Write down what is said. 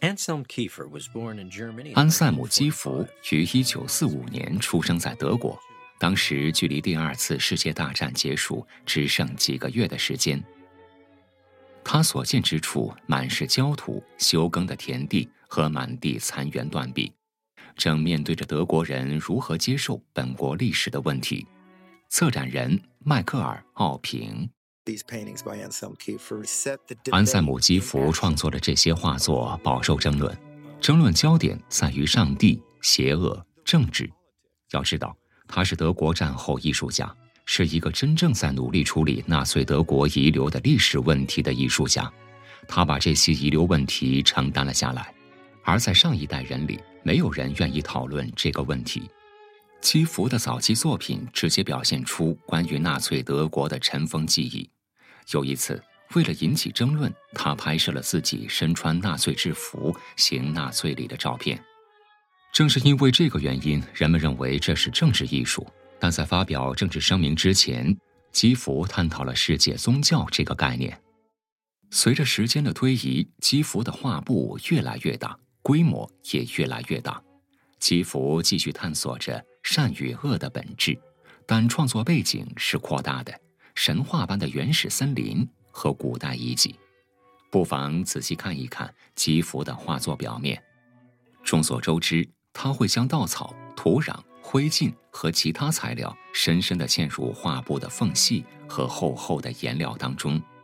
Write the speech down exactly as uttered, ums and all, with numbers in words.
安塞姆·基弗于一九四五年出生在德国，当时距离第二次世界大战结束只剩几个月的时间。他所见之处满是焦土、休耕的田地和满地残垣断壁，正面对着德国人如何接受本国历史的问题。策展人迈克尔·奥平。安塞姆·基弗创作的这些画作饱受争论，争论焦点在于上帝、邪恶、政治。要知道，他是德国战后艺术家，是一个真正在努力处理纳粹德国遗留的历史问题的艺术家。他把这些遗留问题承担了下来，而在上一代人里，没有人愿意讨论这个问题。基弗的早期作品直接表现出关于纳粹德国的尘封记忆。有一次，为了引起争论，他拍摄了自己身穿纳粹制服行纳粹礼的照片。正是因为这个原因，人们认为这是政治艺术。但在发表政治声明之前，基弗探讨了世界宗教这个概念。随着时间的推移，基弗的画布越来越大，规模也越来越大。基弗继续探索着善与恶的本质，但创作背景是扩大的，神话般的原始森林和古代遗迹。不妨仔细看一看基弗的画作表面。众所周知，他会将稻草、土壤、灰烬和其他材料深深地嵌入画布的缝隙和厚厚的颜料当中。